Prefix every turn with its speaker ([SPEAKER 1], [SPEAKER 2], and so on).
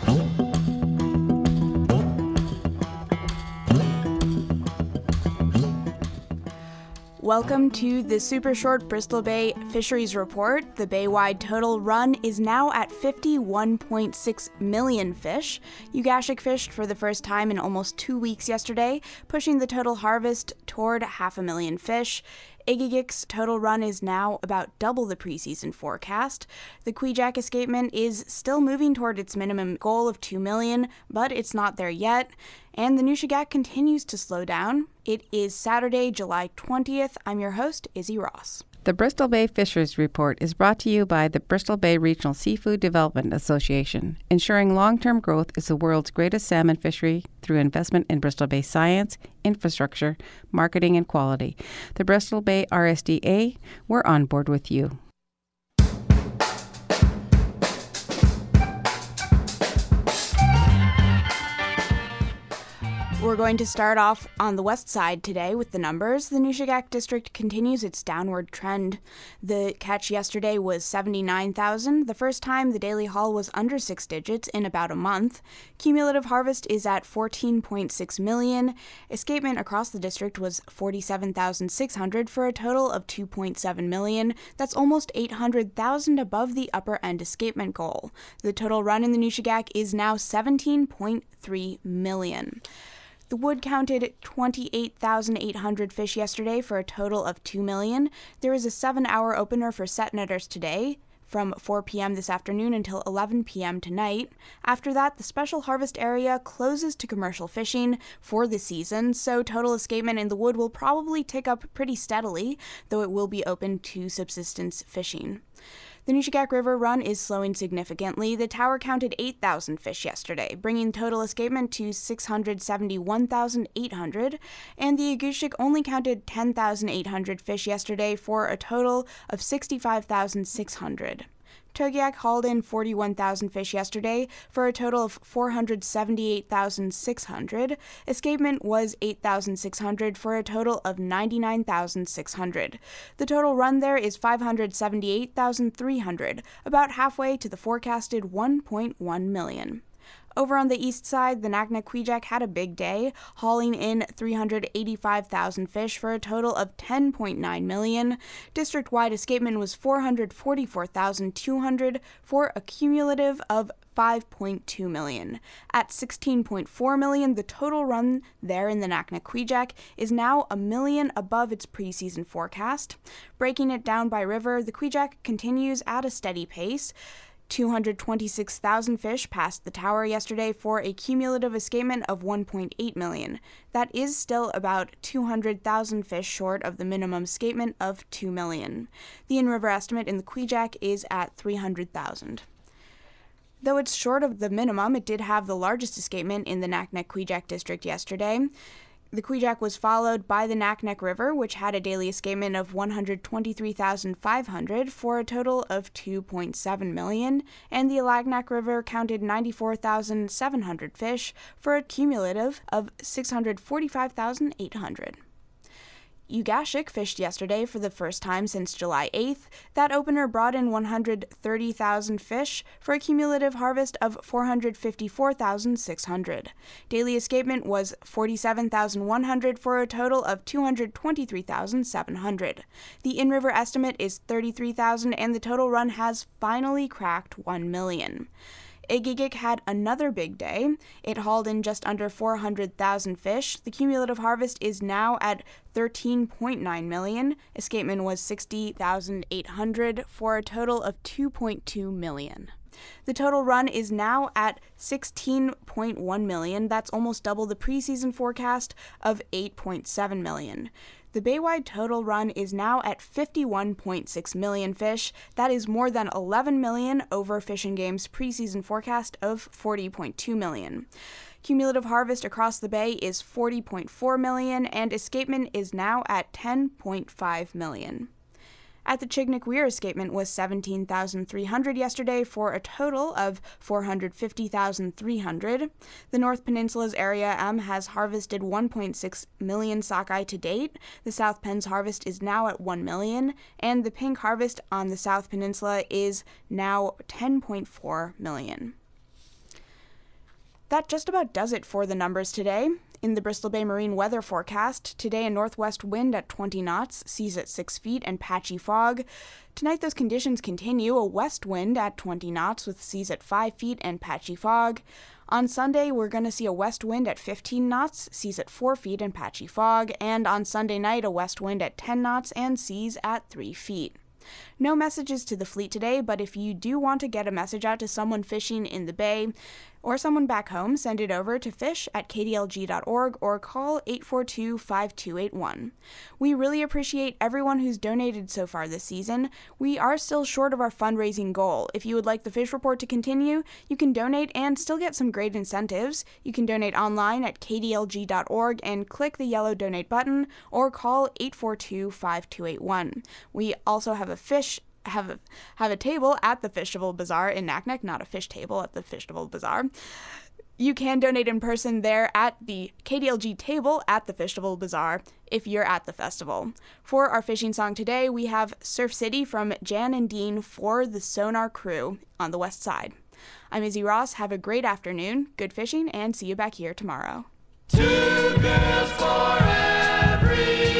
[SPEAKER 1] Welcome to the super short Bristol Bay Fisheries Report. The bay-wide total run is now at 51.6 million fish. Ugashik fished for the first time in almost 2 weeks yesterday, pushing the total harvest toward 500,000 fish. Egegik's total run is now about double the preseason forecast. The Kvichak escapement is still moving toward its minimum goal of 2 million, but it's not there yet. And the Nushagak continues to slow down. It is Saturday, July 20th. I'm your host, Izzy Ross.
[SPEAKER 2] The Bristol Bay Fisheries Report is brought to you by the Bristol Bay Regional Seafood Development Association. Ensuring long-term growth is the world's greatest salmon fishery through investment in Bristol Bay science, infrastructure, marketing, and quality. The Bristol Bay RSDA, we're on board with you.
[SPEAKER 1] We're going to start off on the west side today with the numbers. The Nushagak district continues its downward trend. The catch yesterday was 79,000, the first time the daily haul was under 6 digits in about a month. Cumulative harvest is at 14.6 million. Escapement across the district was 47,600 for a total of 2.7 million. That's almost 800,000 above the upper end escapement goal. The total run in the Nushagak is now 17.3 million. The Wood counted 28,800 fish yesterday for a total of 2 million. There is a 7-hour opener for set netters today from 4 p.m. this afternoon until 11 p.m. tonight. After that, the special harvest area closes to commercial fishing for the season, so total escapement in the Wood will probably tick up pretty steadily, though it will be open to subsistence fishing. The Nushagak River run is slowing significantly. The tower counted 8,000 fish yesterday, bringing total escapement to 671,800, and the Ugashik only counted 10,800 fish yesterday for a total of 65,600. Togiak hauled in 41,000 fish yesterday for a total of 478,600. Escapement was 8,600 for a total of 99,600. The total run there is 578,300, about halfway to the forecasted 1.1 million. Over on the east side, the Naknek Kvichak had a big day, hauling in 385,000 fish for a total of 10.9 million. District-wide escapement was 444,200 for a cumulative of 5.2 million. At 16.4 million, the total run there in the Naknek Kvichak is now a million above its preseason forecast. Breaking it down by river, the Kvichak continues at a steady pace. 226,000 fish passed the tower yesterday for a cumulative escapement of 1.8 million. That is still about 200,000 fish short of the minimum escapement of 2 million. The in-river estimate in the Kvichak is at 300,000. Though it's short of the minimum, it did have the largest escapement in the Naknek Kvichak district yesterday. The Kvichak was followed by the Naknek River, which had a daily escapement of 123,500 for a total of 2.7 million, and the Alagnak River counted 94,700 fish for a cumulative of 645,800. Ugashik fished yesterday for the first time since July 8th. That opener brought in 130,000 fish for a cumulative harvest of 454,600. Daily escapement was 47,100 for a total of 223,700. The in-river estimate is 33,000 and the total run has finally cracked 1 million. Egegik had another big day. It hauled in just under 400,000 fish. The cumulative harvest is now at 13.9 million. Escapement was 60,800 for a total of 2.2 million. The total run is now at 16.1 million. That's almost double the preseason forecast of 8.7 million. The bay-wide total run is now at 51.6 million fish. That is more than 11 million over Fish and Game's preseason forecast of 40.2 million. Cumulative harvest across the bay is 40.4 million, and escapement is now at 10.5 million. At the Chignik Weir escapement was 17,300 yesterday for a total of 450,300. The North Peninsula's Area M has harvested 1.6 million sockeye to date. The South Penn's harvest is now at 1 million, and the pink harvest on the South Peninsula is now 10.4 million. That just about does it for the numbers today. In the Bristol Bay Marine weather forecast, today a northwest wind at 20 knots, seas at 6 feet, and patchy fog. Tonight those conditions continue, a west wind at 20 knots with seas at 5 feet and patchy fog. On Sunday, we're going to see a west wind at 15 knots, seas at 4 feet and patchy fog. And on Sunday night, a west wind at 10 knots and seas at 3 feet. No messages to the fleet today, but if you do want to get a message out to someone fishing in the bay or someone back home, send it over to fish@kdlg.org or call 842-5281. We really appreciate everyone who's donated so far this season. We are still short of our fundraising goal. If you would like the Fish Report to continue, you can donate and still get some great incentives. You can donate online at kdlg.org and click the yellow donate button or call 842-5281. We also have a table at the Fishable Bazaar in Naknek, not a fish table at the Fishable Bazaar. You can donate in person there at the KDLG table at the Fishable Bazaar if you're at the festival. For our fishing song today, we have Surf City from Jan and Dean for the Sonar Crew on the west side. I'm Izzy Ross. Have a great afternoon, good fishing, and see you back here tomorrow.
[SPEAKER 3] Two girls for every